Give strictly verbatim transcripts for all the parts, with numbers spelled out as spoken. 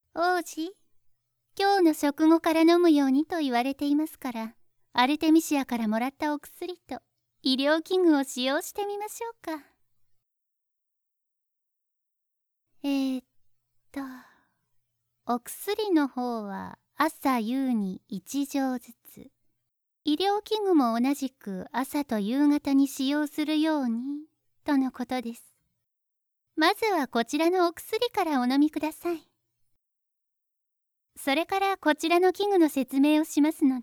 王子、今日の食後から飲むようにと言われていますから、アルテミシアからもらったお薬と医療器具を使用してみましょうか。えー、っと、お薬の方は朝夕にいち錠ずつ、医療器具も同じく朝と夕方に使用するようにとのことです。まずはこちらのお薬からお飲みください。それからこちらの器具の説明をしますので。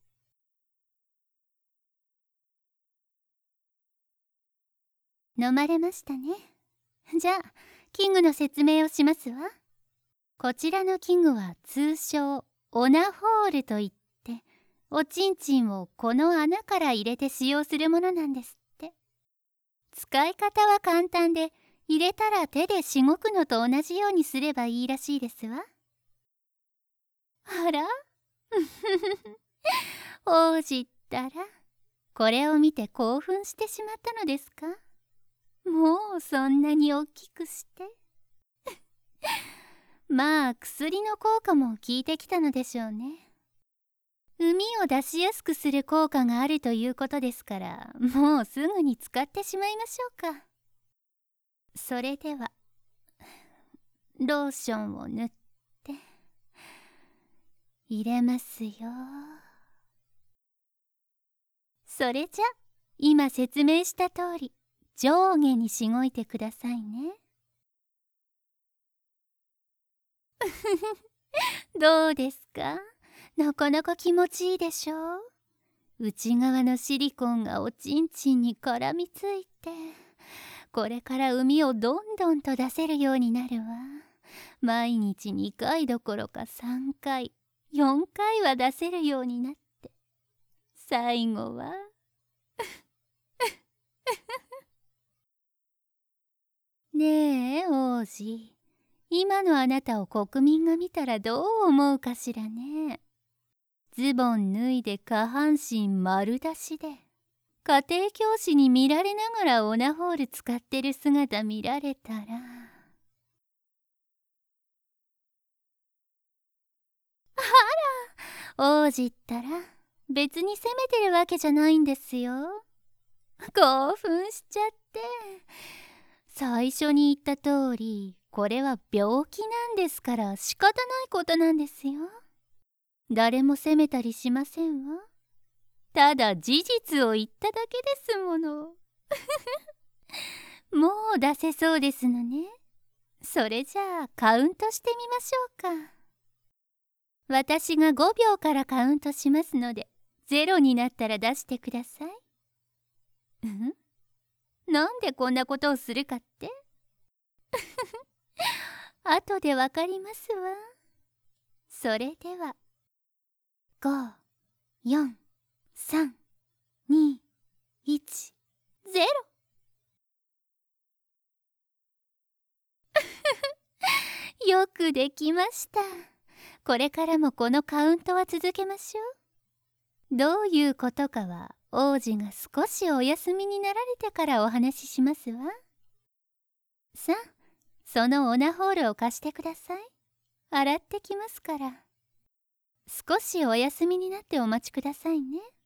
飲まれましたね。じゃあ器具の説明をしますわ。こちらの器具は通称オナホールといって、おちんちんをこの穴から入れて使用するものなんですって。使い方は簡単で、入れたら手でしごくのと同じようにすればいいらしいですわ。あら王子ったら、これを見て興奮してしまったのですか？もうそんなに大きくしてまあ薬の効果も効いてきたのでしょうね。膿を出しやすくする効果があるということですから、もうすぐに使ってしまいましょうか。それではローションを塗って入れますよ。それじゃ今説明した通り上下にしごいてくださいね。どうですか？なかなか気持ちいいでしょう？内側のシリコンがおちんちんに絡みついて、これから膿をどんどんと出せるようになるわ。毎日にかいどころかさんかい、よんかいは出せるようになって、最後はねえ王子、今のあなたを国民が見たらどう思うかしらね。ズボン脱いで下半身丸出しで、家庭教師に見られながらオナホール使ってる姿見られたら。あら、王子ったら別に責めてるわけじゃないんですよ。興奮しちゃって。最初に言った通り、これは病気なんですから仕方ないことなんですよ。誰も責めたりしませんわ。ただ事実を言っただけですもの。もう出せそうですのね。それじゃあカウントしてみましょうか。私がごびょうからカウントしますので、ゼロになったら出してください。うんなんでこんなことをするかって後でわかりますわ。それではご、よん、さん、に、いち、ゼロよくできました。これからもこのカウントは続けましょう。どういうことかは王子が少しお休みになられてからお話ししますわ。さあ、そのオナホールを貸してください。洗ってきますから。少しお休みになってお待ちくださいね。